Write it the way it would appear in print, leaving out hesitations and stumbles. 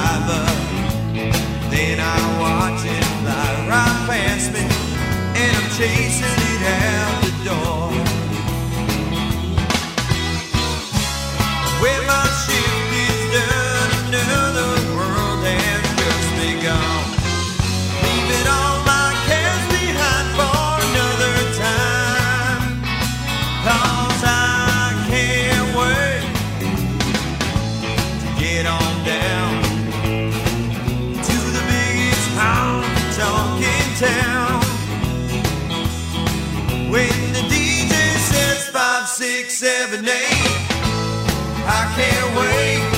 driver. Then I watch it fly right past me, and I'm chasing it out the door. When my shift is done, another world has just begun. Leaving all my cares behind for another time. 'Cause I can't wait to get on down to the biggest honky-tonk town. When the DJ says 5, 6, 7, 8, I can't wait.